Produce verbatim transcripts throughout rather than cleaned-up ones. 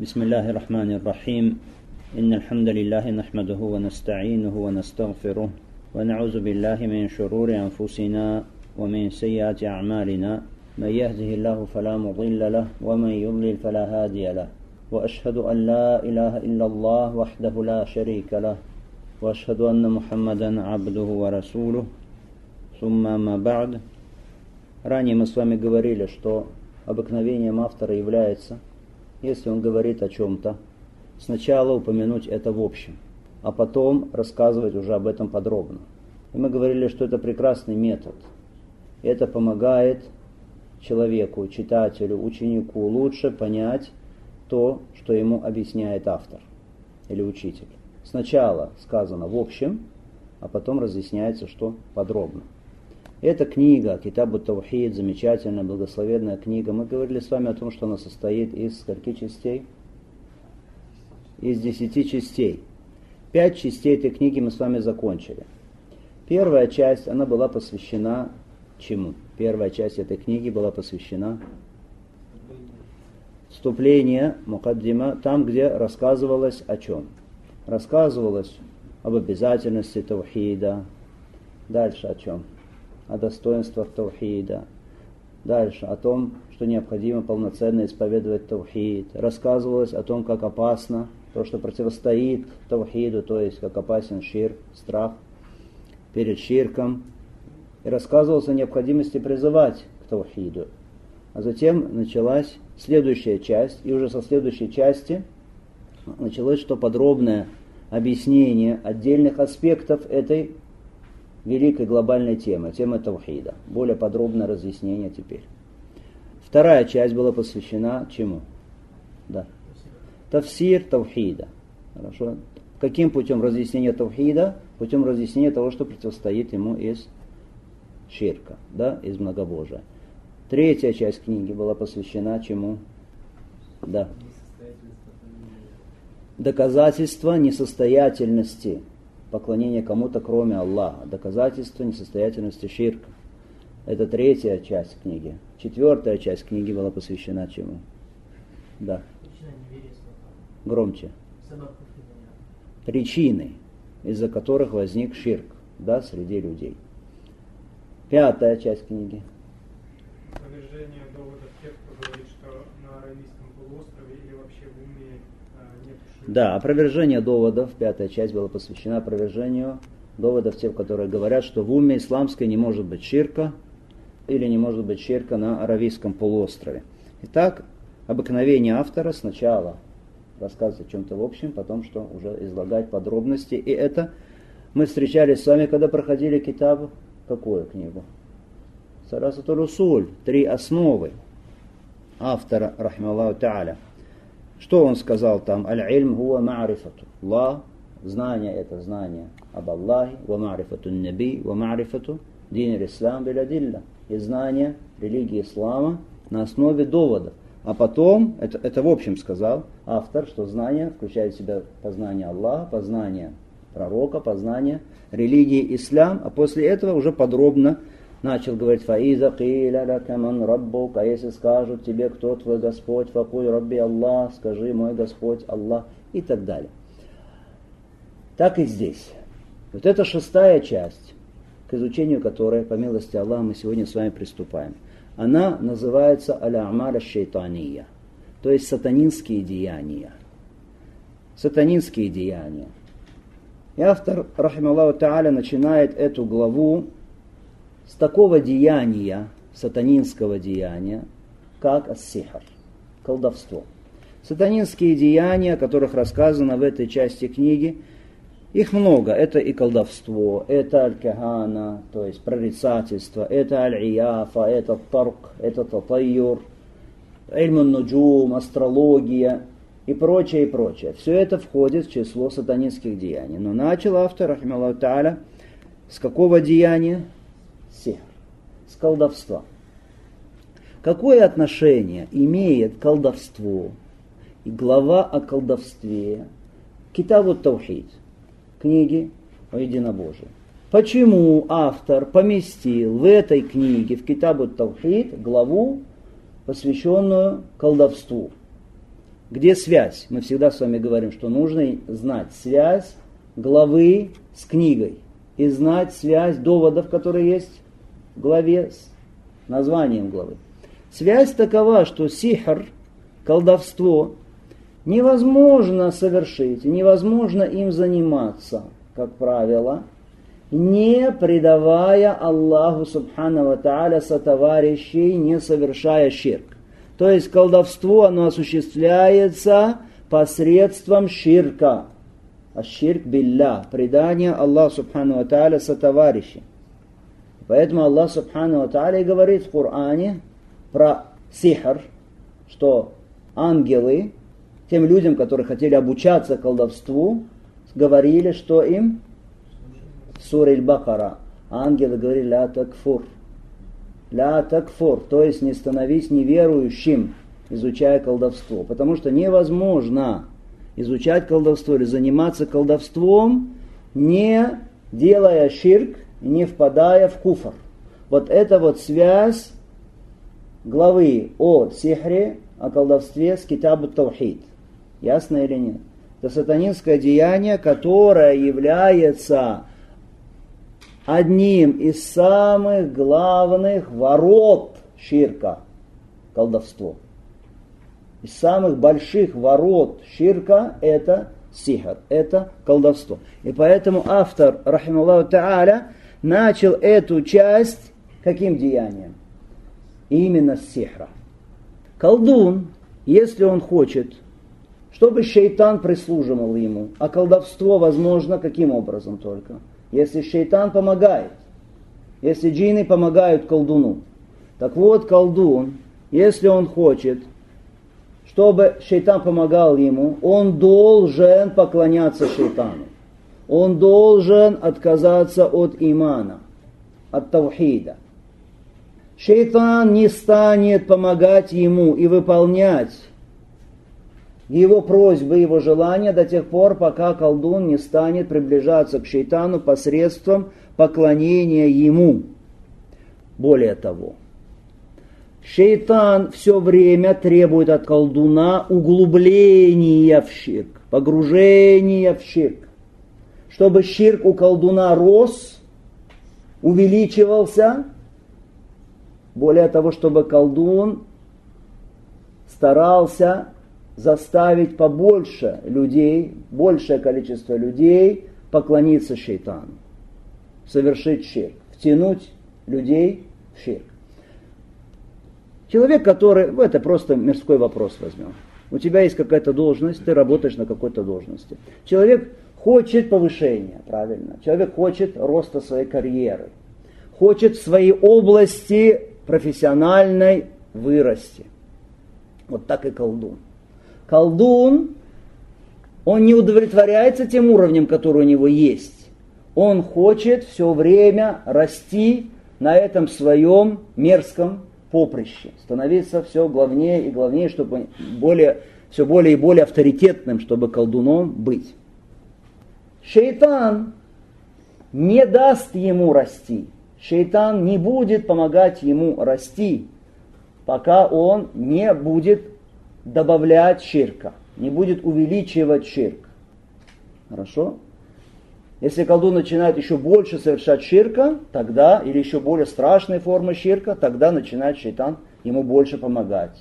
بسم الله الرحمن الرحيم إن الحمد لله نحمده ونستعينه ونستغفره ونعوذ بالله من شرور أنفسنا ومن سيئات أعمالنا من يهده الله فلا مضل له ومن يضلل فلا هادي له وأشهد أن لا إله إلا الله وحده لا شريك له وأشهد أن محمدا عبده ورسوله ثم ما بعد. Ранее мы с вами говорили, что обыкновением автора является, если он говорит о чем-то, сначала упомянуть это в общем, а потом рассказывать уже об этом подробно. И мы говорили, что это прекрасный метод. И это помогает человеку, читателю, ученику лучше понять то, что ему объясняет автор или учитель. Сначала сказано в общем, а потом разъясняется, что подробно. Эта книга, Китаб ат-Таухид, замечательная, благословенная книга. Мы говорили с вами о том, что она состоит из скольких частей? Из десяти частей. Пять частей этой книги мы с вами закончили. Первая часть, она была посвящена чему? Первая часть этой книги была посвящена вступлению, мукаддима, там, где рассказывалось о чем? Рассказывалось об обязательности таухида. Дальше о чем? О достоинствах таухида. Дальше о том, что необходимо полноценно исповедовать таухид. Рассказывалось о том, как опасно то, что противостоит таухиду, то есть как опасен ширк, страх перед ширком. И рассказывалось о необходимости призывать к таухиду. А затем началась следующая часть, и уже со следующей части началось что подробное объяснение отдельных аспектов этой великой глобальной темы, темы таухида. Более подробное разъяснение теперь. Вторая часть была посвящена чему? Да. Тафсир таухида. Хорошо. Каким путем разъяснения таухида? Путем разъяснения того, что противостоит ему из ширка, да, из многобожия. Третья часть книги была посвящена чему? Да. Доказательство несостоятельности поклонение кому-то, кроме Аллаха. Доказательство несостоятельности ширка. Это третья часть книги. Четвертая часть книги была посвящена чему? Да. Громче. Причины, из-за которых возник ширк, да, среди людей. Пятая часть книги. Опровержение доводов тех, кто говорит, что на Аравийском полуострове или вообще в уме нет ширка. Да, опровержение доводов, пятая часть была посвящена опровержению доводов тех, которые говорят, что в уме исламской не может быть ширка или не может быть ширка на Аравийском полуострове. Итак, обыкновение автора сначала рассказывать о чем-то в общем, потом что уже излагать подробности. И это мы встречались с вами, когда проходили китаб, какую книгу? Саласатуль усуль, три основы автора, рахималлаху та'аля. Что он сказал там? Аль-ильм хуа ма'рифату. Аллах, знание это знание об Аллахе, ва ма'рифату наби, ва ма'рифату дин аль-ислам билядилля. И знание религии ислама на основе доводов. А потом, это, это в общем сказал автор, что знание включает в себя познание Аллаха, познание пророка, познание религии ислам, а после этого уже подробно начал говорить: «Фаиза киля лака ман раббук», а если скажут тебе, кто твой Господь, факуль рабби Аллах, скажи мой Господь Аллах, и так далее. Так и здесь. Вот это шестая часть, к изучению которой, по милости Аллаха, мы сегодня с вами приступаем. Она называется «Аль-А'маль аш-шайтания», то есть сатанинские деяния. Сатанинские деяния. И автор, рахималлаху та'аля, начинает эту главу с такого деяния, сатанинского деяния, как ас-сихр, колдовство. Сатанинские деяния, о которых рассказано в этой части книги, их много. Это и колдовство, это аль-кахана, то есть прорицательство, это аль-ияфа, это тарк, это татайюр, ильмун нуджум, астрология и прочее, и прочее. Все это входит в число сатанинских деяний. Но начал автор, рахималлаху та'аля, с какого деяния? Сихр, с колдовства. Какое отношение имеет колдовство и глава о колдовстве к Китабу ат-Таухид, книги о единобожии? Почему автор поместил в этой книге, в Китабу ат-Таухид, главу, посвященную колдовству? Где связь? Мы всегда с вами говорим, что нужно знать связь главы с книгой и знать связь доводов, которые есть в главе с названием главы. Связь такова, что сихр, колдовство, невозможно совершить, невозможно им заниматься, как правило, не предавая Аллаху Субхану ва Тааля сотоварищей, не совершая ширк. То есть колдовство, оно осуществляется посредством ширка. А ширк билля, предание Аллаху Субхану ва Тааля сотоварищей. Поэтому Аллах Субхану ва Тааля говорит в Коране про сихр, что ангелы, тем людям, которые хотели обучаться колдовству, говорили, что им в суре Аль-Бакара ангелы говорили «ля такфур». «Ля такфур», то есть не становись неверующим, изучая колдовство. Потому что невозможно изучать колдовство или заниматься колдовством, не делая ширк, не впадая в куфр. Вот это вот связь главы о сихре, о колдовстве с Китабу Таухид. Ясно или нет? Это сатанинское деяние, которое является одним из самых главных ворот ширка, колдовство. Из самых больших ворот ширка это сихр, это колдовство. И поэтому автор, рахималлаху та'аля, начал эту часть каким деянием? Именно с сихра. Колдун, если он хочет, чтобы шейтан прислуживал ему, а колдовство возможно каким образом только? Если шейтан помогает, если джинны помогают колдуну. Так вот, колдун, если он хочет, чтобы шейтан помогал ему, он должен поклоняться шейтану. Он должен отказаться от имана, от таухида. Шейтан не станет помогать ему и выполнять его просьбы, его желания до тех пор, пока колдун не станет приближаться к шейтану посредством поклонения ему. Более того, шейтан все время требует от колдуна углубления в ширк, погружения в ширк. Чтобы ширк у колдуна рос, увеличивался, более того, чтобы колдун старался заставить побольше людей, большее количество людей поклониться шейтану, совершить ширк, втянуть людей в ширк. Человек, который, это просто мирской вопрос возьмем. У тебя есть какая-то должность, ты работаешь на какой-то должности. Человек хочет повышения, правильно. Человек хочет роста своей карьеры, хочет в своей области профессиональной вырасти. Вот так и колдун. Колдун, он не удовлетворяется тем уровнем, который у него есть. Он хочет все время расти на этом своем мерзком поприще, становиться все главнее и главнее, чтобы более, все более и более авторитетным, чтобы колдуном быть. Шейтан не даст ему расти. Шейтан не будет помогать ему расти, пока он не будет добавлять ширка, не будет увеличивать ширк. Хорошо? Если колдун начинает еще больше совершать ширка, тогда, или еще более страшные формы ширка, тогда начинает шейтан ему больше помогать.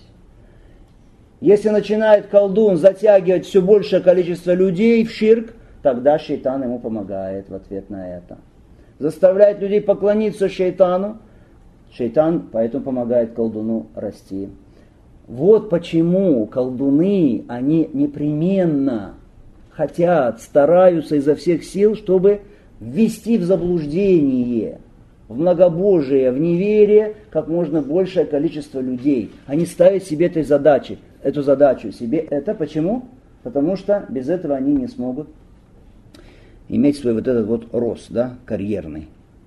Если начинает колдун затягивать все большее количество людей в ширк, тогда шейтан ему помогает в ответ на это. Заставляет людей поклониться шейтану, шейтан поэтому помогает колдуну расти. Вот почему колдуны, они непременно хотят, стараются изо всех сил, чтобы ввести в заблуждение, в многобожие, в неверие как можно большее количество людей. Они ставят себе этой задачи, эту задачу себе. Это почему? Потому что без этого они не смогут иметь свой вот этот вот рост, да, карьерный.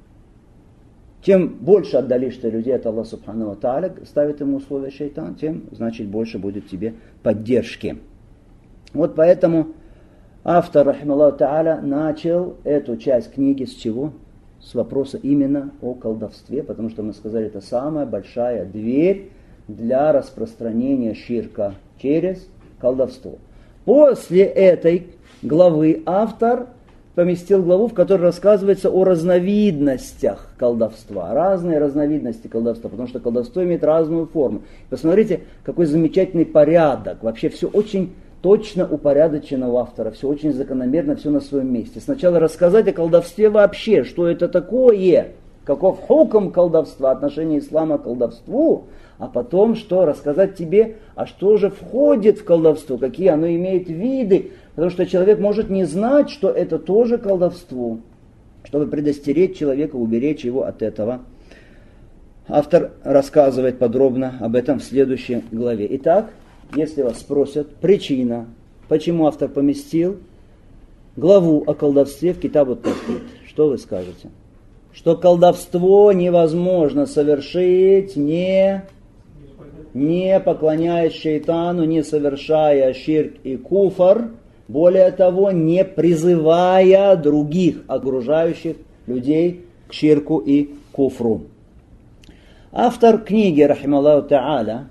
Чем больше отдалишь ты людей от Аллаха Субхану ва Тааля, ставит ему условия шейтан, тем, значит, больше будет тебе поддержки. Вот поэтому автор, рахималлаху тааля, начал эту часть книги с чего? С вопроса именно о колдовстве, потому что мы сказали, это самая большая дверь для распространения ширка через колдовство. После этой главы автор поместил главу, в которой рассказывается о разновидностях колдовства. Разные разновидности колдовства, потому что колдовство имеет разную форму. Посмотрите, какой замечательный порядок. Вообще все очень точно упорядочено у автора, все очень закономерно, все на своем месте. Сначала рассказать о колдовстве вообще, что это такое, каков хукм колдовства, отношение ислама к колдовству, а потом что, рассказать тебе, а что же входит в колдовство, какие оно имеет виды, потому что человек может не знать, что это тоже колдовство, чтобы предостеречь человека, уберечь его от этого. Автор рассказывает подробно об этом в следующей главе. Итак, если вас спросят, причина, почему автор поместил главу о колдовстве в Китаб ат-Тавхид, что вы скажете? Что колдовство невозможно совершить, не, не поклоняясь шейтану, не совершая ширк и куфр, более того, не призывая других окружающих людей к ширку и куфру. Автор книги, рахималлаху та'аля,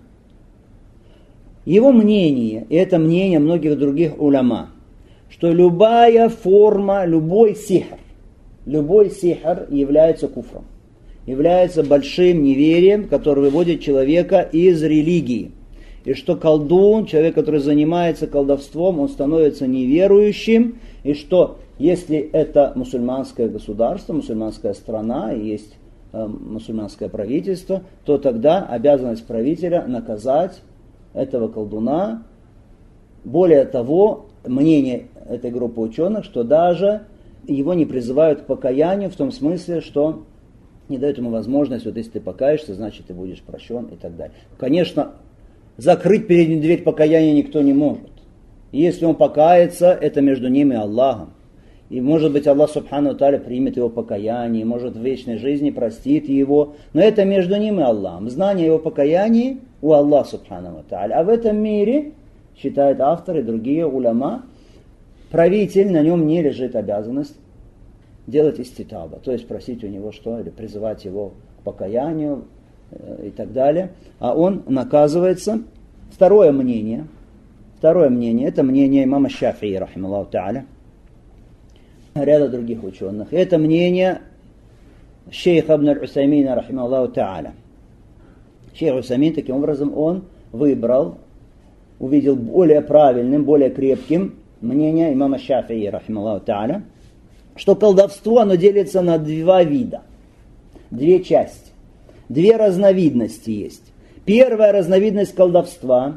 его мнение, и это мнение многих других уляма, что любая форма, любой сихр, любой сихр является куфром, является большим неверием, который выводит человека из религии. И что колдун, человек, который занимается колдовством, он становится неверующим, и что если это мусульманское государство, мусульманская страна, и есть э, мусульманское правительство, то тогда обязанность правителя наказать этого колдуна. Более того, мнение этой группы ученых, что даже его не призывают к покаянию в том смысле, что не дают ему возможность, вот если ты покаешься, значит ты будешь прощен и так далее. Конечно, закрыть перед ним дверь покаяния никто не может. И если он покается, это между ним и Аллахом. И может быть Аллах субхану тааля примет его покаяние, может в вечной жизни простит его. Но это между ним и Аллахом. Знание его покаяния у Аллаха субхану тааля. А в этом мире, считают авторы и другие уляма, правитель, на нем не лежит обязанность делать иститаба. То есть просить у него что? Или призывать его к покаянию э, и так далее. А он наказывается. Второе мнение. Второе мнение. Это мнение имама Шафии, рахималлаху та'аля. Ряда других ученых. Это мнение шейха ибн аль-Усаймина, рахималлаху та'аля. Шейх Усаймин, таким образом, он выбрал, увидел более правильным, более крепким мнение имама Шафии, рахималлаху та'аля, что колдовство, оно делится на два вида, две части, две разновидности есть. Первая разновидность колдовства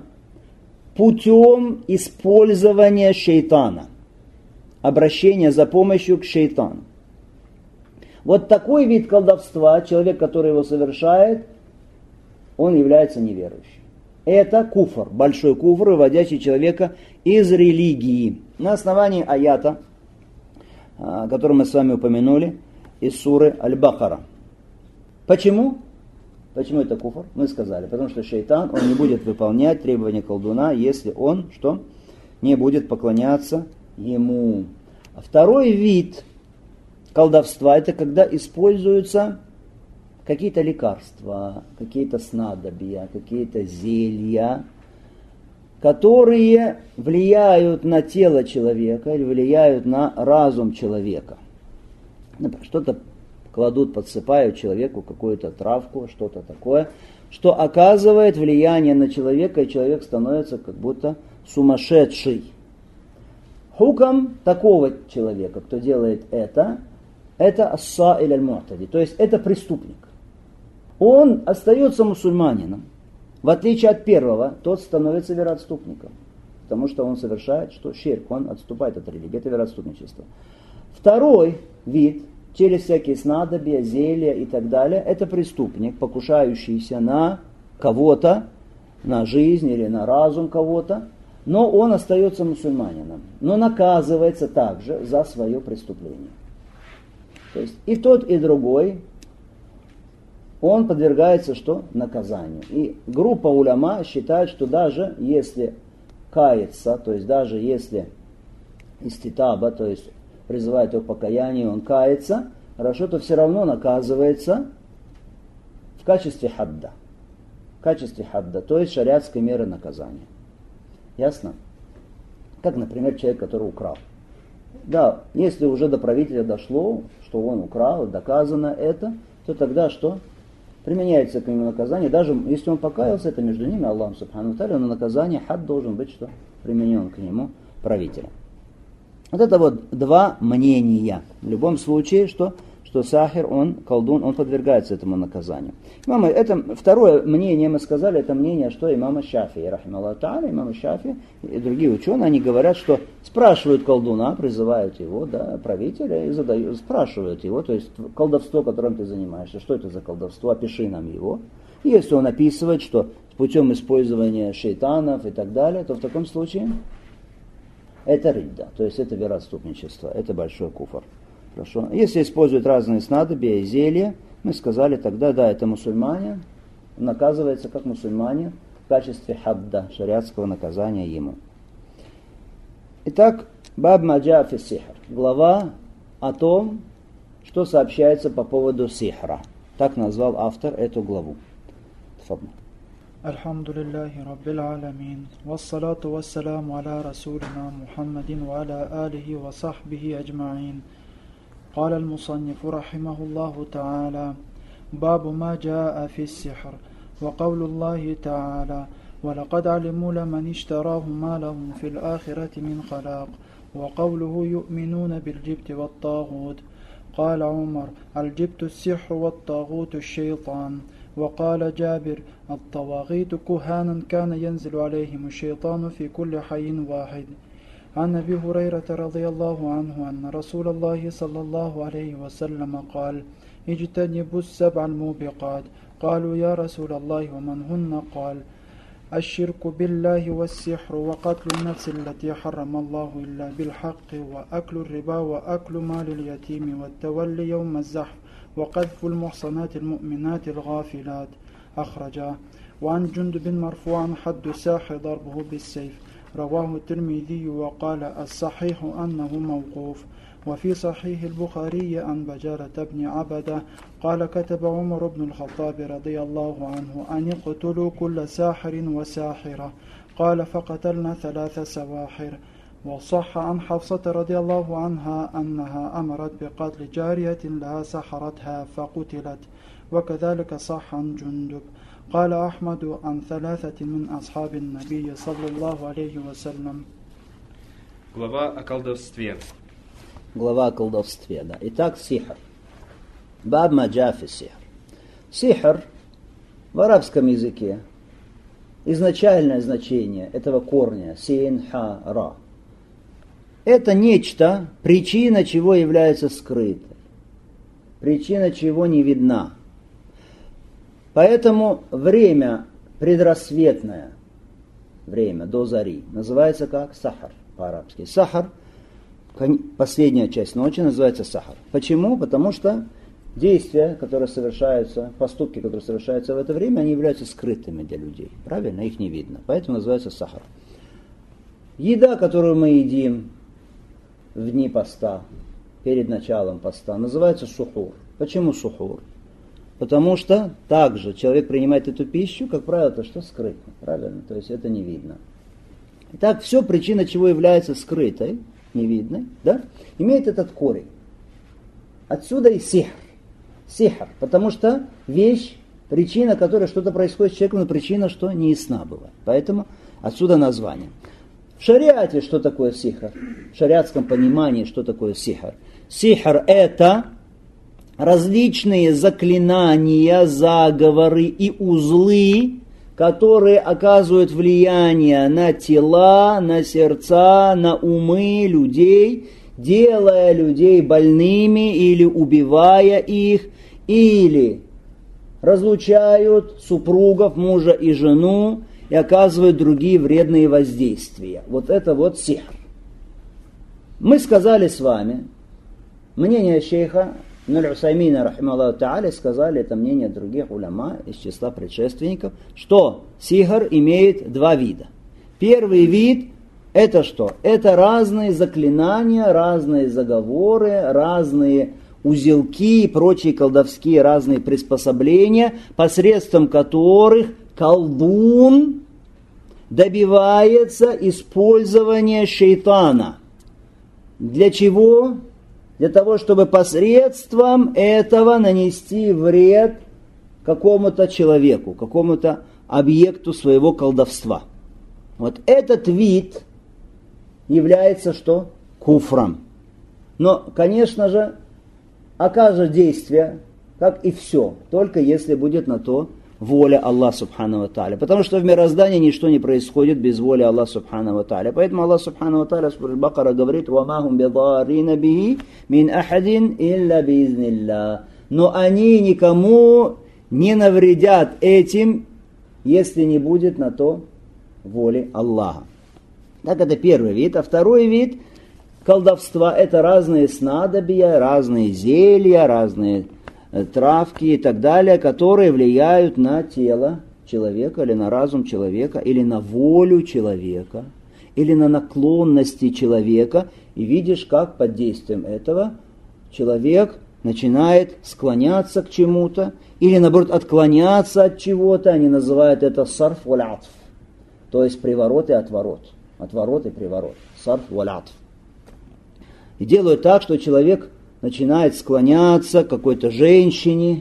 путем использования шейтана, обращения за помощью к шейтану. Вот такой вид колдовства, человек, который его совершает, он является неверующим. Это куфр, большой куфр, выводящий человека из религии. На основании аята, который мы с вами упомянули, из суры Аль-Бакара. Почему? Почему это куфр? Мы сказали, потому что шейтан, он не будет выполнять требования колдуна, если он, что? Не будет поклоняться ему. А второй вид колдовства, это когда используются какие-то лекарства, какие-то снадобья, какие-то зелья, которые влияют на тело человека или влияют на разум человека. Что-то кладут, подсыпают человеку какую-то травку, что-то такое, что оказывает влияние на человека, и человек становится как будто сумасшедший. Хукам такого человека, кто делает это, это ас-саиль аль-му'тади, то есть это преступник. Он остается мусульманином. В отличие от первого, тот становится вероотступником. Потому что он совершает, что ширк, он отступает от религии. Это вероотступничество. Второй вид, через всякие снадобья, зелья и так далее, это преступник, покушающийся на кого-то, на жизнь или на разум кого-то, но он остается мусульманином. Но наказывается также за свое преступление. То есть и тот, и другой, он подвергается что? Наказанию. И группа уляма считает, что даже если кается, то есть даже если иститаба, то есть призывает его к покаянию, он кается, хорошо, то все равно наказывается в качестве хадда. В качестве хадда, то есть шариатской меры наказания. Ясно? Как, например, человек, который украл. Да, если уже до правителя дошло, что он украл, доказано это, то тогда что? Применяется к нему наказание. Даже если он покаялся, это между ними, Аллахом Субхану ва Тааля, но наказание, хад должен быть что? Применен к нему правителем. Вот это вот два мнения. В любом случае, что, что сахир, он, колдун, он подвергается этому наказанию. Имама, это, второе мнение, мы сказали, это мнение, что имама Шафии, рахималлаху тааля, имама Шафии и другие ученые, они говорят, что спрашивают колдуна, призывают его, да, правителя, и задают, спрашивают его, то есть колдовство, которым ты занимаешься, что это за колдовство, опиши нам его. И если он описывает, что путем использования шейтанов и так далее, то в таком случае это ридда, то есть это вероотступничество, это большой куфр. Хорошо. Если используют разные снадобья и зелья, мы сказали тогда, да, это мусульмане, наказывается как мусульмане в качестве хадда, шариатского наказания ему. Итак, баб маджа фи сихр, глава о том, что сообщается по поводу сихра. Так назвал автор эту главу. Тфадл. الحمد لله رب العالمين والصلاة والسلام على رسولنا محمد وعلى آله وصحبه أجمعين. قال المصنف رحمه الله تعالى: باب ما جاء في السحر. وقول الله تعالى: ولقد علموا لمن اشتراه ما له في الآخرة من خلاق. وقوله: يؤمنون بالجبت والطاغوت. قال عمر: الجبت السحر والطاغوت الشيطان. وقال جابر: الطواغيت كهانا كان ينزل عليهم الشيطان في كل حي واحد. عن أبي هريرة رضي الله عنه أن رسول الله صلى الله عليه وسلم قال: اجتنبوا السبع الموبقات. قالوا: يا رسول الله ومن هن؟ قال: الشرك بالله والسحر وقتل النفس التي حرم الله إلا بالحق وأكل الربا وأكل مال اليتيم والتولي يوم الزحف وقذف المحصنات المؤمنات الغافلات. أخرجاه. وعن جندب مرفوعا: حد الساحر ضربه بالسيف. رواه الترمذي وقال الصحيح أنه موقوف. وفي صحيح البخاري عن بجالة بن عبدة قال: كتب عمر بن الخطاب رضي الله عنه أن يقتلوا كل ساحر وساحرة. قال: فقتلنا ثلاث سواحر. وصح عن حفصة رضي الله عنها أنها أمرت بقتل جارية لها سحرتها فقتلت. وكذلك صح عن جندب. قال أحمد عن ثلاثة من أصحاب النبي صلى الله عليه وسلم. Глава о колдовстве. Глава о колдовстве, да. Итак, сихр. Баб маджа фи сихр. Сихр в арабском языке, изначальное значение этого корня син, ха, ра, это нечто, причина чего является скрытой, причина чего не видна. Поэтому время предрассветное, время до зари, называется как сахар по-арабски. Сахар, последняя часть ночи, называется сахар. Почему? Потому что действия, которые совершаются, поступки, которые совершаются в это время, они являются скрытыми для людей. Правильно? Их не видно. Поэтому называется сахар. Еда, которую мы едим в дни поста, перед началом поста, называется сухур. Почему сухур? Потому что также человек принимает эту пищу, как правило, это что? Скрытно. Правильно? То есть это не видно. Итак, все, причина чего является скрытой, невидной, да, имеет этот корень. Отсюда и сихр. Сихр. Потому что вещь, причина, которой что-то происходит с человеком, но причина, что не ясна бывает. Поэтому отсюда название. В шариате что такое сихр? В шариатском понимании что такое сихр? Сихр это различные заклинания, заговоры и узлы, которые оказывают влияние на тела, на сердца, на умы людей, делая людей больными или убивая их, или разлучают супругов, мужа и жену, и оказывают другие вредные воздействия. Вот это вот сихр. Мы сказали с вами, мнение шейха Ибн Усаймина, рахималлаху тааля, сказали, это мнение других уляма из числа предшественников, что сихр имеет два вида. Первый вид это что? Это разные заклинания, разные заговоры, разные узелки и прочие колдовские разные приспособления, посредством которых колдун добивается использования шейтана. Для чего? Для того, чтобы посредством этого нанести вред какому-то человеку, какому-то объекту своего колдовства. Вот этот вид является что? Куфром. Но, конечно же, окажет действие, как и все, только если будет на то воля Аллаха Субхану ва Тааля. Потому что в мироздании ничто не происходит без воли Аллаха Субхану ва Тааля. Поэтому Аллах Субхану ва Тааля в суре Бакара говорит: «Ва хум бидаррина бихи мин ахадин илля биизниллях». Но они никому не навредят этим, если не будет на то воли Аллаха. Так, это первый вид. А второй вид колдовства — это разные снадобья, разные зелья, разные травки и так далее, которые влияют на тело человека, или на разум человека, или на волю человека, или на наклонности человека. И видишь, как под действием этого человек начинает склоняться к чему-то, или наоборот отклоняться от чего-то. Они называют это сарф валь атф, то есть приворот и отворот. Отворот и приворот. Сарф валь атф. И делают так, что человек начинает склоняться к какой-то женщине,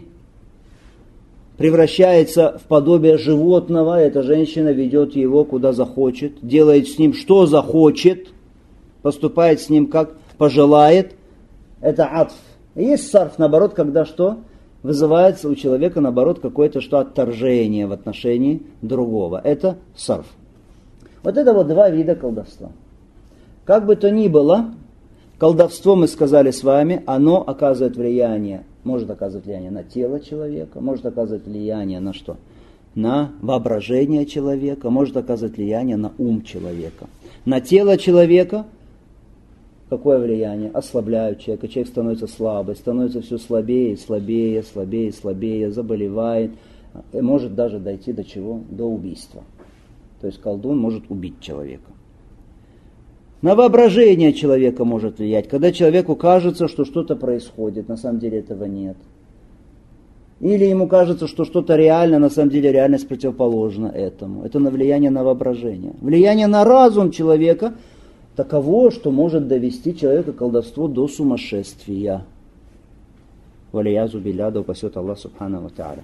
превращается в подобие животного, эта женщина ведет его куда захочет, делает с ним что захочет, поступает с ним как пожелает. Это атф. И есть сарф, наоборот, когда что? Вызывается у человека, наоборот, какое-то что отторжение в отношении другого. Это сарф. Вот это вот два вида колдовства. Как бы то ни было, колдовство, мы сказали с вами, оно оказывает влияние, может оказывать влияние на тело человека, может оказывать влияние на что? На воображение человека, может оказывать влияние на ум человека. На тело человека какое влияние? Ослабляют человека, человек становится слабый, становится все слабее, слабее, слабее, слабее, заболевает, и может даже дойти до чего? До убийства. То есть колдун может убить человека. На воображение человека может влиять, когда человеку кажется, что что-то происходит, на самом деле этого нет. Или ему кажется, что что-то реально, на самом деле реальность противоположна этому. Это на влияние на воображение. Влияние на разум человека таково, что может довести человека колдовство до сумасшествия. Валиязу билля, да упасет Аллах Субхану ва Тааля.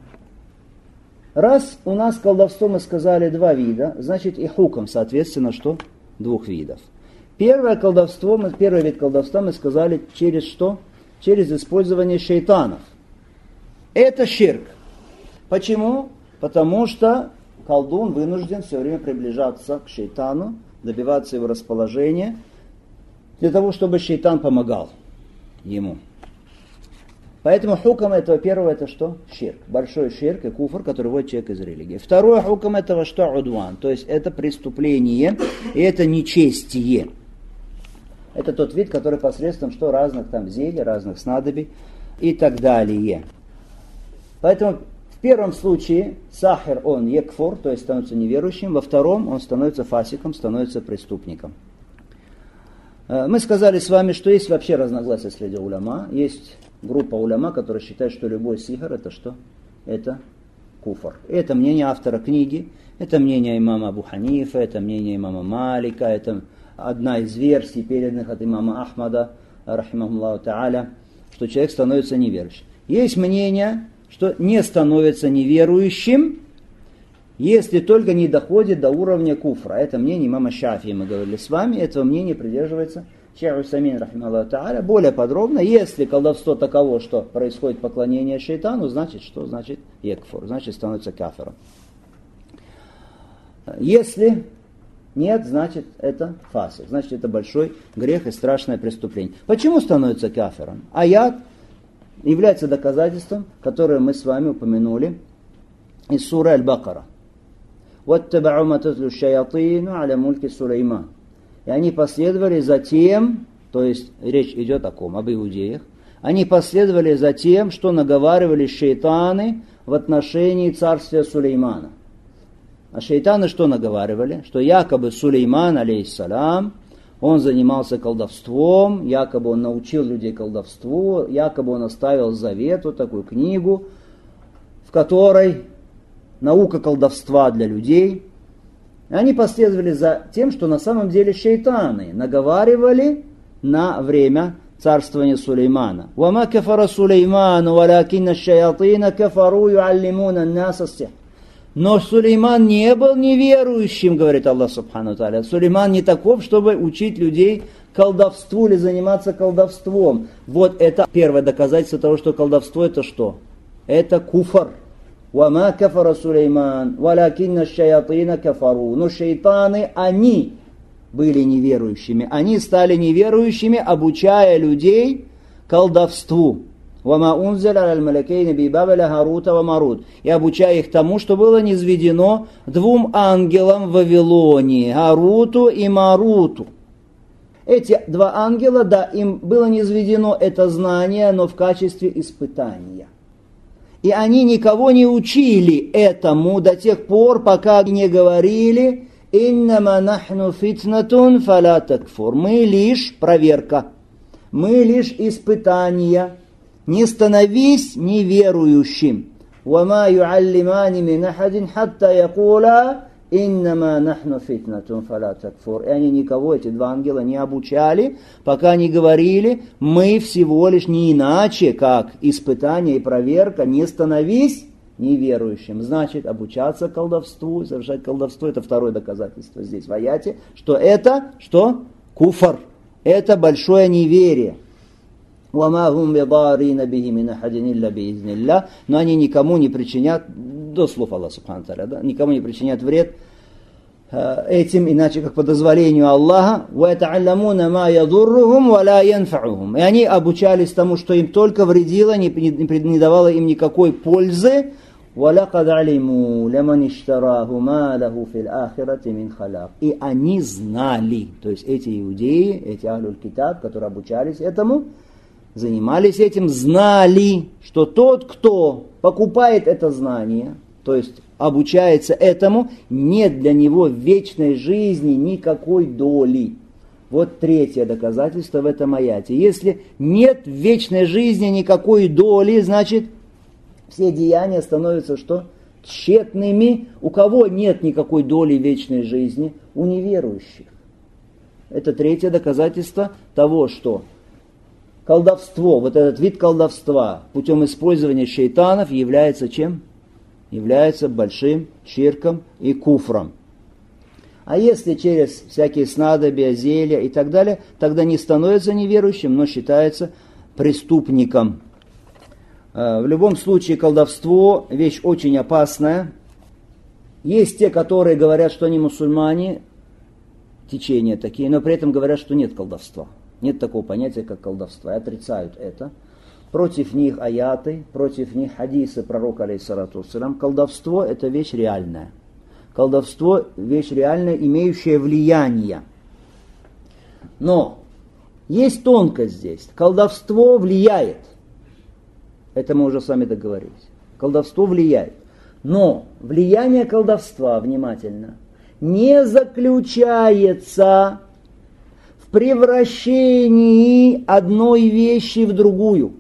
Раз у нас колдовство, мы сказали, два вида, значит и хукм, соответственно, что? Двух видов. Первое колдовство, мы, первый вид колдовства мы сказали через что? Через использование шейтанов. Это ширк. Почему? Потому что колдун вынужден все время приближаться к шейтану, добиваться его расположения, для того, чтобы шейтан помогал ему. Поэтому хукм этого первого это что? Ширк. Большой ширк и куфр, который вводит человека из религии. Второй хукм этого что? Удван. То есть это преступление и это нечестие. Это тот вид, который посредством что? Разных там зелий, разных снадобий и так далее. Поэтому в первом случае сахир он екфур, то есть становится неверующим. Во втором он становится фасиком, становится преступником. Мы сказали с вами, что есть вообще разногласия среди уляма. Есть группа уляма, которая считает, что любой сихр это что? Это куфр. Это мнение автора книги, это мнение имама Абу Ханифа, это мнение имама Малика, это одна из версий, переданных от имама Ахмада, рахимахуллаху та'аля, что человек становится неверующим. Есть мнение, что не становится неверующим, если только не доходит до уровня куфра. Это мнение имама Шафии, мы говорили с вами, этого мнения придерживается Шейх Усаймин, рахимахуллаху та'аля, более подробно. Если колдовство таково, что происходит поклонение шейтану, значит что? Значит екфур, значит становится кафиром. Если нет, значит это фасик, значит это большой грех и страшное преступление. Почему становится кафиром? Аят является доказательством, которое мы с вами упомянули из суры Аль-Бакара. وَاتَّبَعُوا مَا تَتْلُو الشَّيَاطِينُ عَلَى مُلْكِ سُلَيْمَانَ. И они последовали за тем, то есть речь идет о ком? Об иудеях. Они последовали за тем, что наговаривали шейтаны в отношении царствия Сулеймана. А шейтаны что наговаривали? Что якобы Сулейман, алейхиссалям, он занимался колдовством, якобы он научил людей колдовству, якобы он оставил завет, вот такую книгу, в которой наука колдовства для людей. Они последовали за тем, что на самом деле шейтаны наговаривали на время царствования Сулеймана. «Вама кафара Сулейману, валякинна шаятина кафару юаллимуна наса сихр». Но Сулейман не был неверующим, говорит Аллах Субхану Тааля. Сулейман не таков, чтобы учить людей колдовству или заниматься колдовством. Вот это первое доказательство того, что колдовство это что? Это куфр. «Вама кафара Сулейман, валякинна шаятина кафару». Но шейтаны, они были неверующими. Они стали неверующими, обучая людей колдовству. «Вама унзиля аль малякейни би бабеля Харута ва Марут». И обучая их тому, что было низведено двум ангелам в Вавилонии, Харуту и Маруту. Эти два ангела, да, им было низведено это знание, но в качестве испытания. И они никого не учили этому до тех пор, пока не говорили «Иннама нахну фитнатун фала такфур». Мы лишь проверка, мы лишь испытания. Не становись неверующим. «Вама юаллимани мин ахадин хатта якула иннама нахну фитнатун фала такфур». И они никого, эти два ангела, не обучали, пока не говорили «Мы всего лишь не иначе, как испытание и проверка, не становись неверующим». Значит, обучаться колдовству, совершать колдовство, это второе доказательство здесь в аяте, что это, что? Куфр. Это большое неверие. Но они никому не причинят, до слов Аллаха Субхану Тааля, да, никому не причинят вред э, этим, иначе как по дозволению Аллаха. И они обучались тому, что им только вредило, не, не, не давало им никакой пользы. И они знали, то есть эти иудеи, эти Ахлюль Китаб, которые обучались этому, занимались этим, знали, что тот, кто покупает это знание, то есть обучается этому, нет для него в вечной жизни никакой доли. Вот третье доказательство в этом аяте. Если нет в вечной жизни никакой доли, значит, все деяния становятся что? Тщетными. У кого нет никакой доли в вечной жизни? У неверующих. Это третье доказательство того, что колдовство, вот этот вид колдовства путем использования шейтанов является чем? Является большим ширком и куфром. А если через всякие снадобья, зелья и так далее, тогда не становится неверующим, но считается преступником. В любом случае колдовство вещь очень опасная. Есть те, которые говорят, что они мусульмане, течения такие, но при этом говорят, что нет колдовства. Нет такого понятия, как колдовство, и отрицают это. Против них аяты, против них хадисы пророка, алейхиссалату вассалям. Колдовство – это вещь реальная. Колдовство – вещь реальная, имеющая влияние. Но есть тонкость здесь. Колдовство влияет. Это мы уже с вами договорились. Колдовство влияет. Но влияние колдовства, внимательно, не заключается в превращении одной вещи в другую.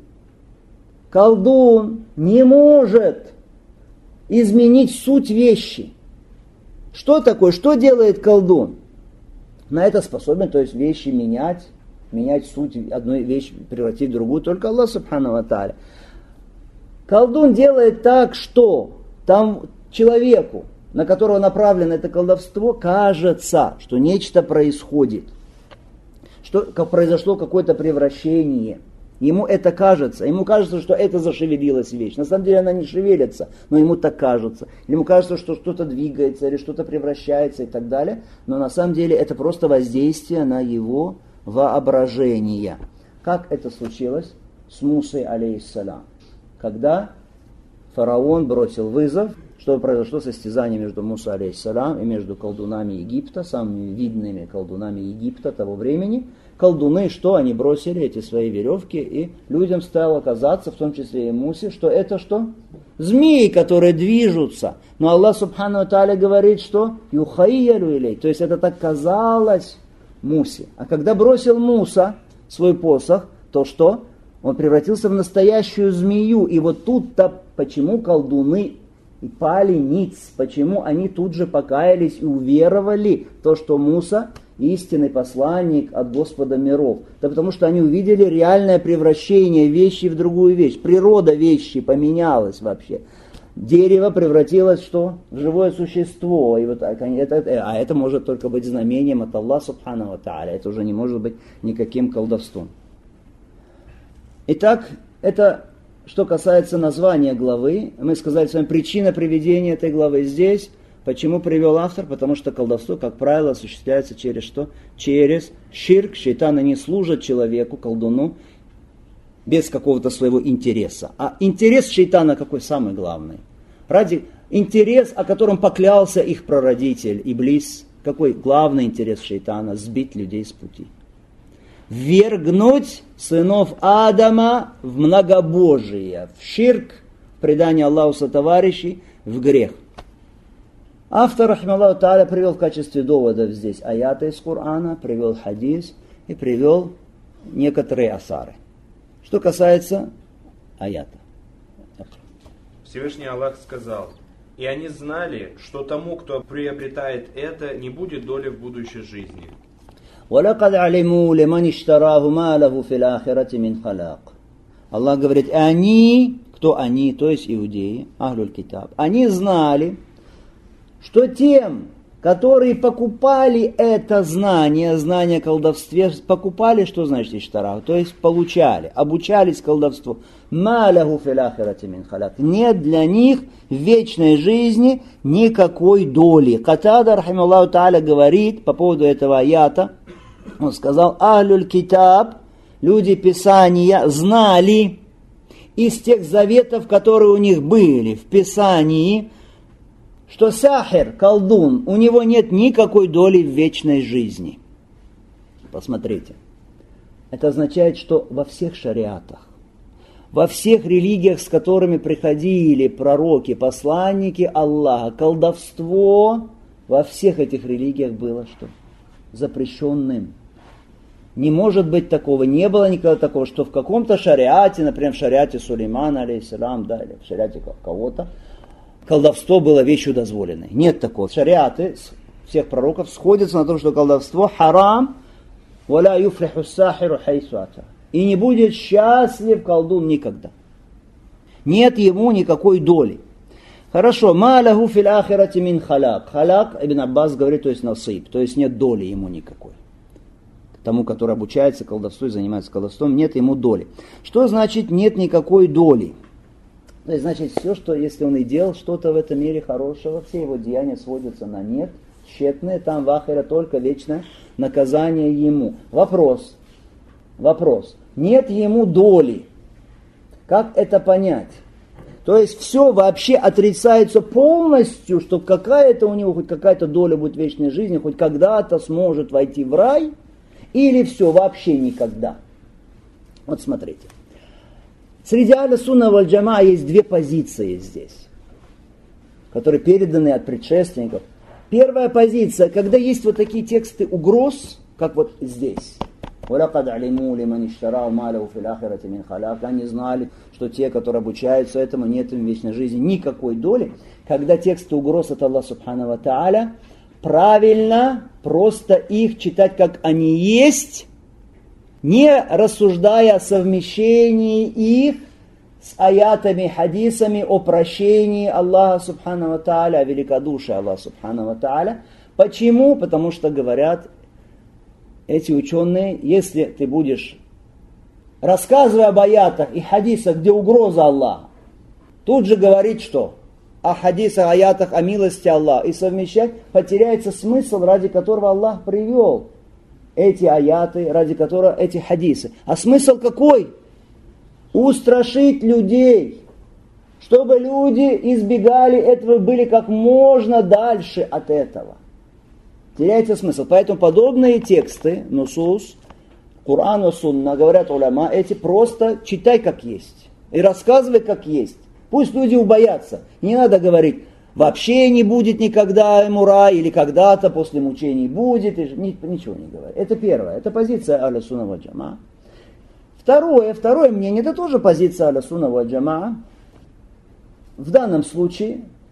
Колдун не может изменить суть вещи. Что такое? Что делает колдун? На это способен, то есть вещи менять, менять суть одной вещи, превратить в другую, только Аллах Субхану ва Тааля. Колдун делает так, что там человеку, на которого направлено это колдовство, кажется, что нечто происходит, что произошло какое-то превращение. Ему это кажется, ему кажется, что это зашевелилась вещь. На самом деле она не шевелится, но ему так кажется. Ему кажется, что что-то двигается или что-то превращается и так далее. Но на самом деле это просто воздействие на его воображение. Как это случилось с Мусой, алейхиссалям? Когда фараон бросил вызов, что произошло состязание между Мусой, алейхиссалям, и между колдунами Египта, самыми видными колдунами Египта того времени. Колдуны, что они бросили эти свои веревки, и людям стало казаться, в том числе и Мусе, что это что? Змеи, которые движутся. Но Аллах Субхану ва Тааля говорит, что юхайялю илей, то есть это так казалось Мусе. А когда бросил Муса свой посох, то что? Он превратился в настоящую змею. И вот тут-то почему колдуны и пали ниц. Почему они тут же покаялись и уверовали в то, что Муса истинный посланник от Господа миров? Да потому что они увидели реальное превращение вещи в другую вещь. Природа вещи поменялась вообще. Дерево превратилось в что? В живое существо. И вот это, это, а это может только быть знамением от Аллаха Субхану ва Тааля. Это уже не может быть никаким колдовством. Итак, это что касается названия главы. Мы сказали с вами причина приведения этой главы здесь. Почему привел автор? Потому что колдовство, как правило, осуществляется через что? Через ширк. Шайтаны не служат человеку, колдуну, без какого-то своего интереса. А интерес шайтана какой самый главный? Ради интерес, о котором поклялся их прародитель Иблис. Какой главный интерес шайтана? Сбить людей с пути. Ввергнуть сынов Адама в многобожие, в ширк, в предание Аллаху сотоварищей, в грех. Автор, рахималлаху тааля, привел в качестве доводов здесь аяты из Корана, привел хадис и привел некоторые асары. Что касается аята. Всевышний Аллах сказал: «И они знали, что тому, кто приобретает это, не будет доли в будущей жизни». وَلَقَدْ عَلِمُوا لِمَنِ اشْتَرَاهُ مَا لَهُ فِي الْآخِرَةِ مِنْ خَلَاقٍ. Аллах говорит, и они, кто они, то есть иудеи, Ахлюль Китаб, они знали, что тем, которые покупали это знание, знание о колдовстве, покупали, что значит иштарах, то есть получали, обучались колдовству. Ма лаху фил ахирати мин халяк. Нет для них в вечной жизни никакой доли. Катада, рахималлаху тааля, говорит по поводу этого аята, он сказал, Ахлюль Китаб, люди Писания, знали из тех заветов, которые у них были в Писании, что сахир, колдун, у него нет никакой доли в вечной жизни. Посмотрите. Это означает, что во всех шариатах, во всех религиях, с которыми приходили пророки, посланники Аллаха, колдовство во всех этих религиях было что? Запрещенным. Не может быть такого, не было никогда такого, что в каком-то шариате, например, в шариате Сулеймана, алейхиссалям, да, или в шариате кого-то, колдовство было вещью дозволенной. Нет такого. Шариаты всех пророков сходятся на том, что колдовство харам, валя юфлиху сахиру хайсу ата. И не будет счастлив колдун никогда. Нет ему никакой доли. Хорошо. Ма лаху фил ахирати мин халяк. Халяк, Ибн Аббас говорит, то есть насиб, то есть нет доли ему никакой. Тому, который обучается колдовству и занимается колдовством, нет ему доли. Что значит нет никакой доли? То есть, значит, все, что, если он и делал что-то в этом мире хорошего, все его деяния сводятся на нет, тщетные, там в ахире только вечное наказание ему. Вопрос, вопрос, нет ему доли. Как это понять? То есть, все вообще отрицается полностью, что какая-то у него, хоть какая-то доля будет в вечной жизни, хоть когда-то сможет войти в рай, или все, вообще никогда. Вот смотрите. Среди Ахля Сунна валь Джамаа есть две позиции здесь, которые переданы от предшественников. Первая позиция, когда есть вот такие тексты угроз, как вот здесь. Они знали, что те, которые обучаются этому, нет им в вечной жизни никакой доли. Когда тексты угроз от Аллаха Субхану ва Тааля, правильно просто их читать, как они есть, не рассуждая о совмещении их с аятами, хадисами о прощении Аллаха Субхану ва Тааля, о великодушии Аллаха Субхану ва Тааля. Почему? Потому что говорят эти ученые, если ты будешь, рассказывая об аятах и хадисах, где угроза Аллаха, тут же говорить, что о хадисах, аятах, о милости Аллаха, и совмещать, потеряется смысл, ради которого Аллах привел эти аяты, ради которого эти хадисы. А смысл какой? Устрашить людей, чтобы люди избегали этого, были как можно дальше от этого. Теряется смысл. Поэтому подобные тексты, нусус, Кур'ан и Сунна, говорят уляма, эти просто читай как есть. И рассказывай как есть. Пусть люди убоятся. Не надо говорить, вообще не будет никогда ему рай, или когда-то после мучений будет, и ничего не говорит. Это первое, это позиция Ахля Сунна валь Джамаа. Второе, второе мнение, это тоже позиция Ахля Сунна валь Джамаа. В данном случае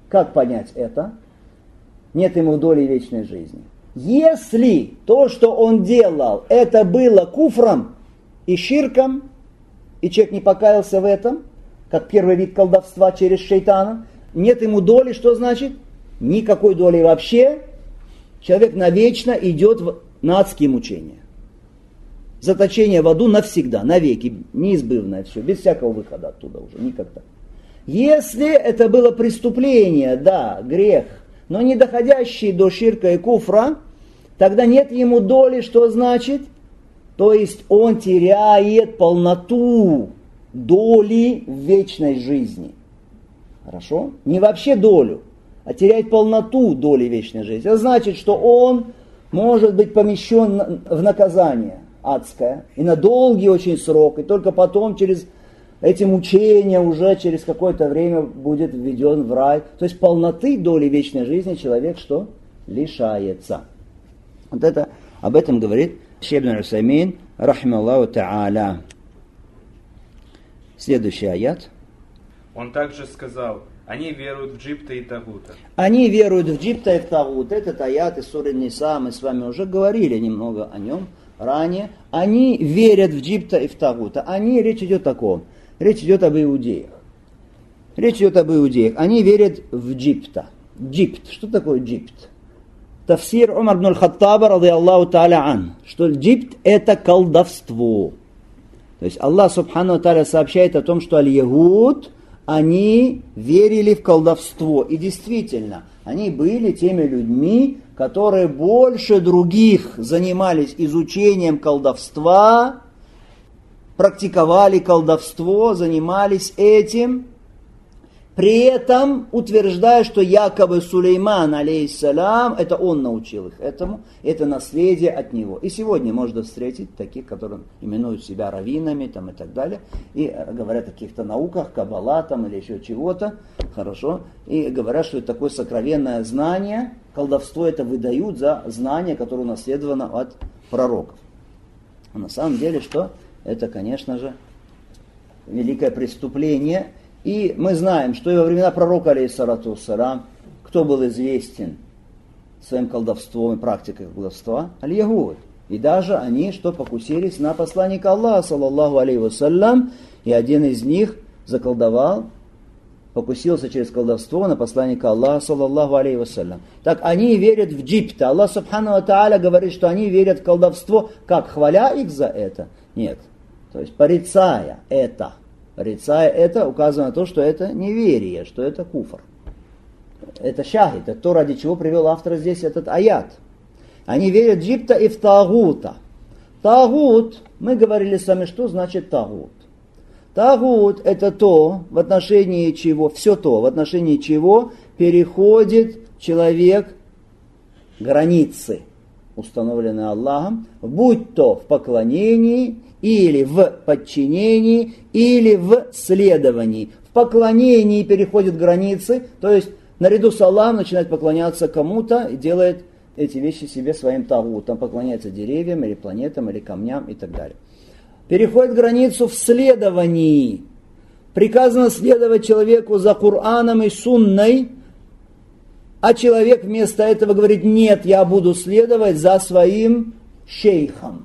Как понять это? Нет ему доли вечной жизни. Если то, что он делал, это было куфром и ширком, и человек не покаялся в этом, как первый вид колдовства через шейтана, нет ему доли, что значит? Никакой доли вообще. Человек навечно идет на адские мучения. Заточение в аду навсегда, навеки, неизбывное все, без всякого выхода оттуда уже, никогда. Если это было преступление, да, грех, но не доходящий до ширка и куфра, тогда нет ему доли, что значит? То есть он теряет полноту доли в вечной жизни. Хорошо? Не вообще долю, а теряет полноту доли вечной жизни. Это значит, что он может быть помещен в наказание адское, и на долгий очень срок, и только потом через эти мучения уже через какое-то время будет введен в рай. То есть полноты доли вечной жизни человек что? Лишается. Вот это, об этом говорит Шейх ибн Усаймин, рахималлаху та'аля. Следующий аят. Он также сказал: они веруют в джибта и тагута. Они веруют в джибта и в тагут. Этот аят из суры Ниса, мы с вами уже говорили немного о нем ранее. Они верят в джибта и в тагута. Они, речь идет о ком? Речь идет об иудеях. Речь идет об иудеях. Они верят в джибта. Джибт. Что такое джибт? Тафсир Умар ибн аль-Хаттаба, ради Аллаху та'аля ан, что джибт это колдовство. То есть Аллах субхану та'аля сообщает о том, что аль-ягуд, они верили в колдовство. И действительно, они были теми людьми, которые больше других занимались изучением колдовства, практиковали колдовство, занимались этим, при этом утверждая, что якобы Сулейман, алейхиссалям, это он научил их этому, это наследие от него. И сегодня можно встретить таких, которые именуют себя раввинами там, и так далее, и говорят о каких-то науках, каббала там, или еще чего-то, хорошо, и говорят, что это такое сокровенное знание, колдовство это выдают за знание, которое унаследовано от пророков. А на самом деле, что? Это, конечно же, великое преступление. И мы знаем, что и во времена пророка, алейхиссалату вассалям, кто был известен своим колдовством и практикой колдовства? Аль-Ягуд. И даже они, что покусились на посланника Аллаха, саллаллаху алейхи вассалям, и один из них заколдовал, покусился через колдовство на посланника Аллаха, саллаллаху алейхи вассалям. Так они верят в джибта. Аллах субхану ва тааля говорит, что они верят в колдовство, как хваля их за это? Нет. То есть порицая это. Порицая это, указывая на то, что это неверие, что это куфр. Это шахид, это то, ради чего привел автор здесь этот аят. Они верят в джибта и в тагута. Тагут, мы говорили с вами, что значит тагут. Тагут это то, в отношении чего, все то, в отношении чего переходит человек границы, установленные Аллахом, будь то в поклонении, или в подчинении, или в следовании. В поклонении переходит границы, то есть наряду с Аллахом начинает поклоняться кому-то и делает эти вещи себе своим тагутом, поклоняется деревьям, или планетам, или камням и так далее. Переходит границу в следовании. Приказано следовать человеку за Кораном и Сунной, а человек вместо этого говорит: нет, я буду следовать за своим шейхом.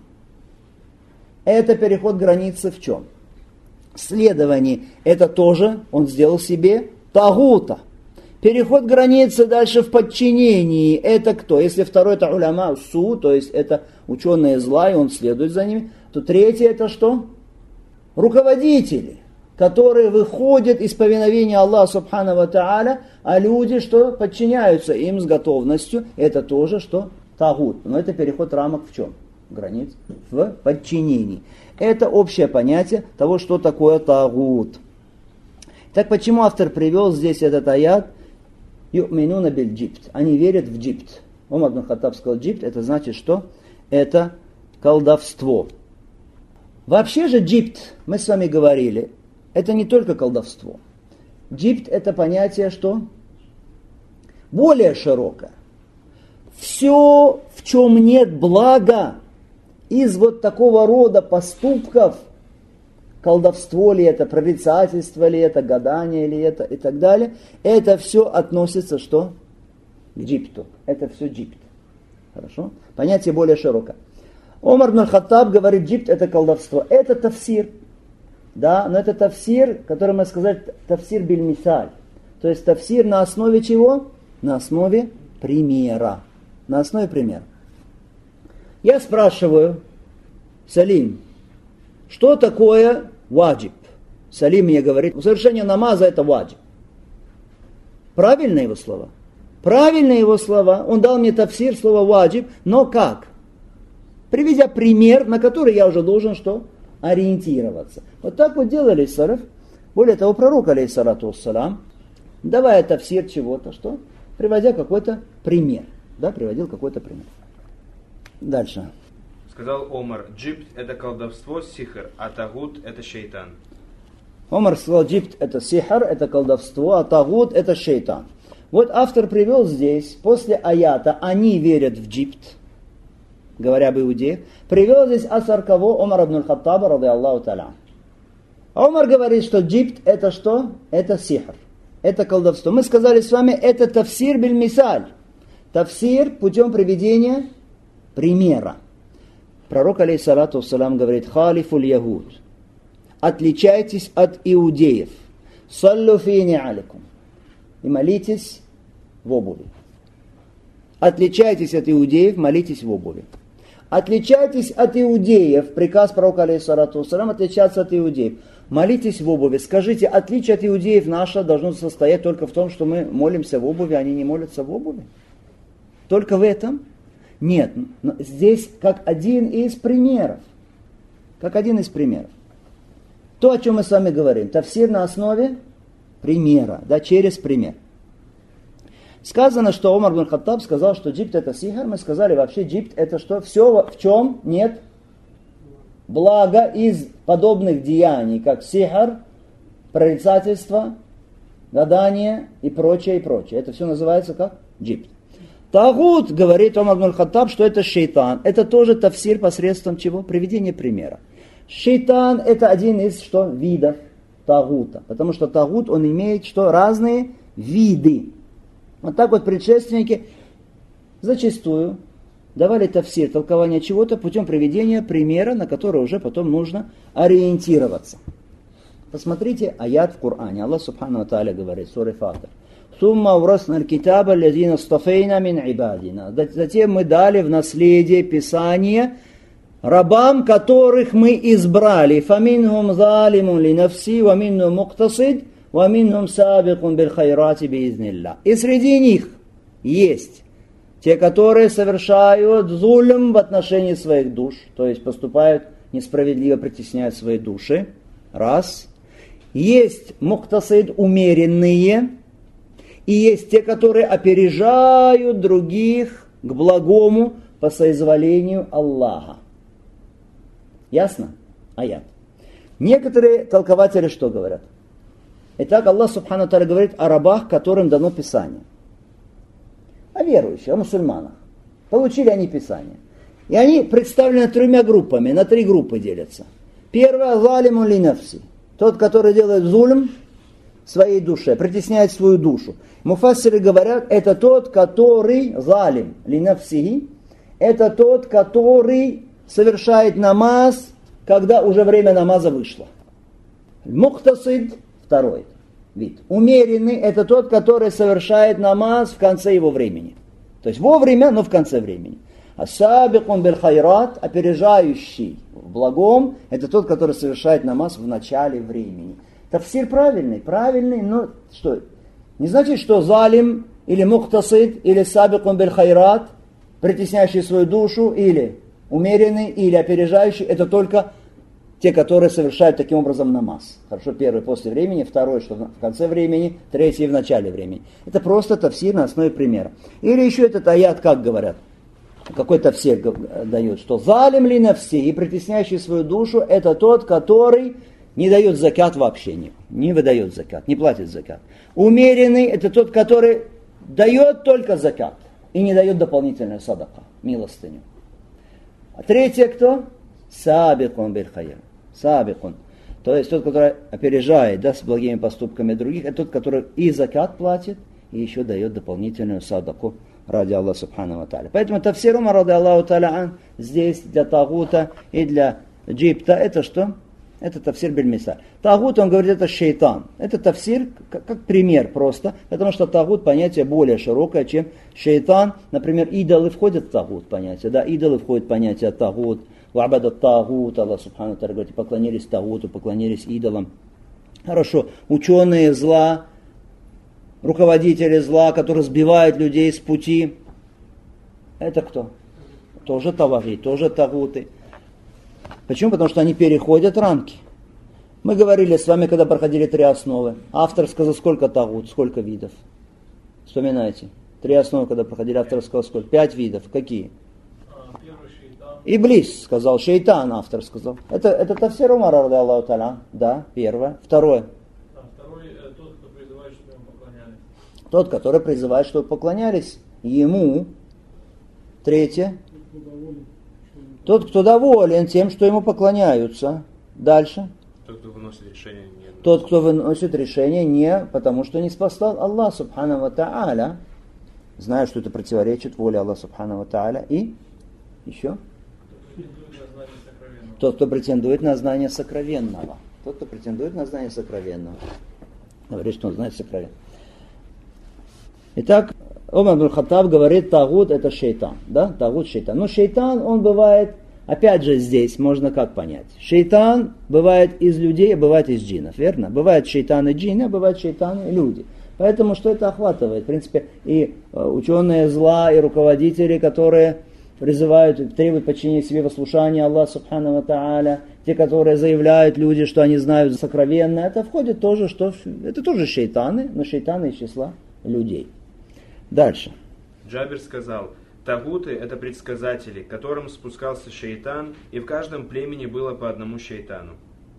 Это переход границы в чем? Следование. Это тоже он сделал себе тагута. Переход границы дальше в подчинении. Это кто? Если второй это уляма су, то есть это ученые зла, и он следует за ними, то третье это что? Руководители, которые выходят из повиновения Аллаха субхану ва тааля, а люди, что подчиняются им с готовностью, это тоже что? Тагут. Но это переход рамок в чем? Границ в подчинении. Это общее понятие того, что такое тагут. Так почему автор привел здесь этот аят? Ю'минуна биль джибт. Они верят в джибт. Умар ибн Хаттаб сказал, джибт это значит что? Это колдовство. Вообще же джибт, мы с вами говорили, это не только колдовство. Джибт это понятие что? Более широкое. Все, в чем нет блага, из вот такого рода поступков, колдовство ли это, прорицательство ли это, гадание ли это и так далее. Это все относится что? К джипту. Это все джипт. Хорошо? Понятие более широкое. Омар ибн аль-Хаттаб говорит, джипт это колдовство. Это тафсир. Да, но это тафсир, который мы сказали, тафсир биль-мисаль. То есть тафсир на основе чего? На основе примера. На основе примера. Я спрашиваю, Салим, что такое ваджиб? Салим мне говорит, совершение намаза это ваджиб. Правильно его слова? Правильно его слова. Он дал мне тафсир слова ваджиб, но как? Приведя пример, на который я уже должен что? Ориентироваться. Вот так вот делали салаф. Более того, пророк, алейхиссалату вассалам, давая тафсир чего-то, что? Приводя какой-то пример. Да, приводил какой-то пример. Дальше. Сказал Омар, джипт это колдовство, сихр, а тагут это шейтан. Омар сказал, джипт это сихр, это колдовство, а тагут это шейтан. Вот автор привел здесь, после аята, они верят в джипт, говоря об иудеях, привел здесь асар кого? Омар ибн аль-Хаттаба, ради Аллаху та'аля. Омар говорит, что джипт это что? Это сихр, это колдовство. Мы сказали с вами, это тафсир биль-мисаль. Тафсир путем приведения примера. Пророк, алейхиссалату вассалам, говорит, халифуль ягуд. Отличайтесь от иудеев. Саллю фи ни'аликум. И молитесь в обуви. Отличайтесь от иудеев, молитесь в обуви. Отличайтесь от иудеев. Приказ пророка, алейхиссалату вассалам, отличаться от иудеев. Молитесь в обуви. Скажите, отличие от иудеев наше должно состоять только в том, что мы молимся в обуви, а они не молятся в обуви? Только в этом? Нет. Но здесь как один из примеров. Как один из примеров. То, о чем мы с вами говорим. Тафсир на основе примера. Да, через пример. Сказано, что Омар ибн аль-Хаттаб сказал, что джипт это сихр. Мы сказали, вообще джипт это что? Все, в чем нет блага из подобных деяний, как сихр, прорицательство, гадание и прочее, и прочее. Это все называется как джипт. Тагут, говорит Омар ибн аль-Хаттаб, что это шейтан. Это тоже тафсир посредством чего? Приведения примера. Шейтан это один из что? Видов тагута. Потому что тагут, он имеет что? Разные виды. Вот так вот предшественники зачастую давали тафсир, толкование чего-то путем приведения примера, на который уже потом нужно ориентироваться. Посмотрите аят в Коране. Аллах субхану ва тааля говорит, сура Фатир. Сумма урасна аль-китаба аллазина стафейна мин ибадина. Затем мы дали в наследие Писание рабам, которых мы избрали. Фаминхум залимун ли нафси, ва минхум муктасид, ва минхум сабикун биль хайрати биизнилля. И среди них есть те, которые совершают зулм в отношении своих душ, то есть поступают несправедливо, притесняют свои души. Раз. Есть муктасид, умеренные. И есть те, которые опережают других к благому по соизволению Аллаха. Ясно? Аят. Некоторые толкователи что говорят? Итак, Аллах субхану тааля говорит о рабах, которым дано Писание. О верующих, о мусульманах. Получили они Писание. И они представлены тремя группами, на три группы делятся. Первое, залимун ли нафси. Тот, который делает зульм своей душе, притесняет свою душу. Муфассиры говорят, это тот, который залим ли нафсихи, это тот, который совершает намаз, когда уже время намаза вышло. Муктасид, второй вид. Умеренный, это тот, который совершает намаз в конце его времени. То есть вовремя, но в конце времени. А сабикун биль хайрат, опережающий в благом, это тот, который совершает намаз в начале времени. Тафсир правильный, правильный, но что? Не значит, что залим, или муктасид, или сабикун биль хайрат, притесняющий свою душу, или умеренный, или опережающий, это только те, которые совершают таким образом намаз. Хорошо, первый после времени, второй, что в конце времени, третий в начале времени. Это просто тафсир на основе примера. Или еще этот аят, как говорят, какой тафсир дает, что залим ли нафси, и притесняющий свою душу, это тот, который не дает закат вообще, не, не выдает закат, не платит закат. Умеренный это тот, который дает только закат и не дает дополнительную садака, милостыню. А третье кто? Сабикун биль хайр. Сабикун. То есть тот, который опережает, да, с благими поступками других, это тот, который и закат платит, и еще дает дополнительную садаку ради Аллаха Субхану ва Тааля. Поэтому тафсир Умар ради Аллаху Тааля здесь для тагута и для джибта это что? Это тафсир биль-мисаль. Тагут, он говорит, это шейтан. Это тафсир как, как пример просто, потому что тагут понятие более широкое, чем шейтан. Например, идолы входят в тагут понятие. Да, идолы входят в понятие тагут. Вабада тагут, Аллах Субхану ва Тааля говорит, поклонились тагуту, поклонились идолам. Хорошо, ученые зла, руководители зла, которые сбивают людей с пути. Это кто? Тоже таваги, тоже тагуты. Почему? Потому что они переходят рамки. Мы говорили с вами, когда проходили три основы. Автор сказал, сколько тагут, сколько видов. Вспоминайте. Три основы, когда проходили, автор сказал, сколько? Пять видов. Какие? Первый шейтан. Иблис сказал, шейтан, автор сказал. Это, это тафсир Умара ради Аллаху Тааля. Да, первое. Второе. А второй э, тот, кто призывает, чтобы ему поклонялись. Тот, который призывает, чтобы поклонялись ему. Третье. Тот, кто доволен тем, что ему поклоняются. Дальше. Тот, кто выносит решение не... Тот, кто выносит решение не потому, что не спасал Аллах Субхану ва Тааля, зная, что это противоречит воле Аллаха Субхану ва Тааля. И еще. Тот, кто претендует на знание сокровенного. Тот, кто претендует на знание сокровенного. Говорит, что он знает сокровенное. Итак, Умар ибн Хаттаб говорит, тагут это шейтан. Да? Тагут шейтан. Но шейтан, он бывает, опять же здесь, можно как понять. Шейтан бывает из людей, а бывает из джиннов, верно? Бывает шейтаны джинны, а бывает шейтаны люди. Поэтому что это охватывает? В принципе, и ученые зла, и руководители, которые призывают, требуют подчинения себе послушания Аллаха Субхану ва Тааля, те, которые заявляют люди, что они знают сокровенное, это входит тоже, что это тоже шейтаны, но шейтаны из числа людей. Дальше. Джабир сказал, тагуты это предсказатели, к которым спускался шейтан, и в каждом племени было по одному шейтану.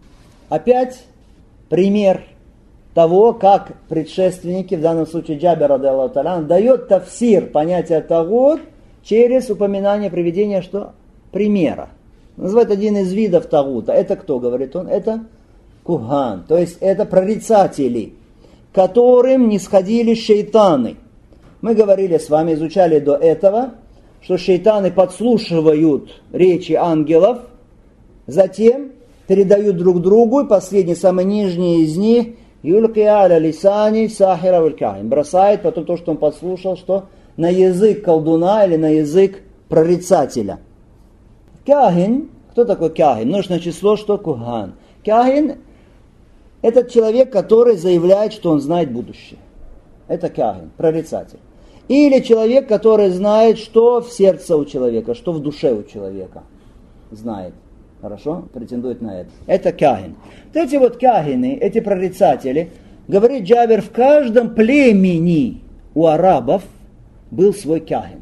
Опять пример того, как предшественники, в данном случае Джабир ради Аллаху Тааля, дает тафсир понятия тагут через упоминание приведения что? Примера. Называет один из видов тагута. Это кто, говорит он? Это куган, то есть это прорицатели, которым не сходили шейтаны. Мы говорили с вами, изучали до этого, что шейтаны подслушивают речи ангелов, затем передают друг другу, и последний, самый нижний из них, юлки аля лисани сахира валькахим, бросает потом то, что он подслушал, что на язык колдуна или на язык прорицателя. Кахин, кто такой кахин? Множественное число, что куган. Кахин – это человек, который заявляет, что он знает будущее. Это кахин, прорицатель. Или человек, который знает, что в сердце у человека, что в душе у человека. Знает. Хорошо? Претендует на это. Это кахин. Вот эти вот кахины, эти прорицатели, говорит Джабир, в каждом племени у арабов был свой кахин.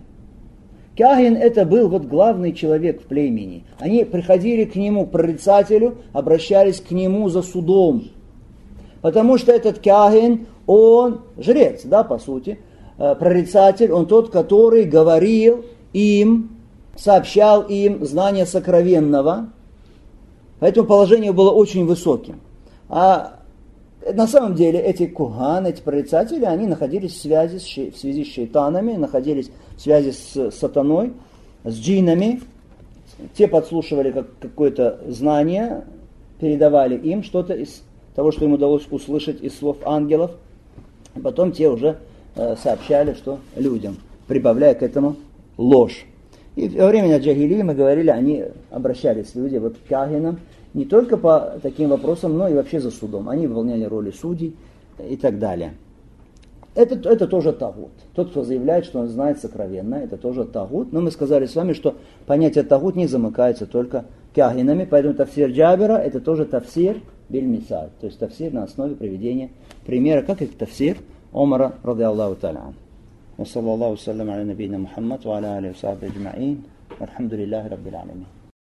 Кахин это был вот главный человек в племени. Они приходили к нему, к прорицателю, обращались к нему за судом. Потому что этот кахин, он жрец, да, по сути, прорицатель, он тот, который говорил им, сообщал им знание сокровенного. Поэтому положение было очень высоким. А на самом деле эти куган, эти прорицатели, они находились в связи с, в связи с шейтанами, находились в связи с сатаной, с джиннами. Те подслушивали как, какое-то знание, передавали им что-то из того, что им удалось услышать из слов ангелов. И потом те уже э, сообщали, что людям, прибавляя к этому ложь. И во время джахилии мы говорили, они обращались, люди, вот к кахинам, не только по таким вопросам, но и вообще за судом. Они выполняли роли судей и так далее. Это, это тоже тагут. Тот, кто заявляет, что он знает сокровенно, это тоже тагут. Но мы сказали с вами, что понятие тагут не замыкается только кахинами, поэтому тафсир Джабира это тоже тафсир биль-мисаль, то есть тафсир на основе приведения примера, как и тафсир Умара ради Аллаху Тааля. Ва саллаллаху саллям аля набийна Мухаммад ва аля алихи ва сахбихи аджмаин. Вальхамдулиллахи раббил аламин.